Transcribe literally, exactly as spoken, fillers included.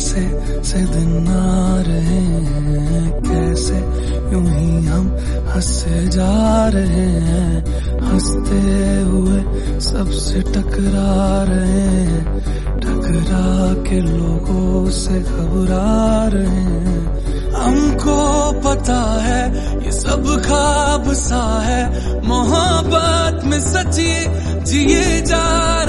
ऐसे से दिन आ रहे हैं, कैसे यूं ही हम हंसे जा रहे हैं, हंसते हुए सबसे टकरा रहे हैं, टकरा के लोगों से घबरा रहे हैं। हमको पता है ये सब ख्वाब सा है, मोहब्बत में सच्ची जिए जा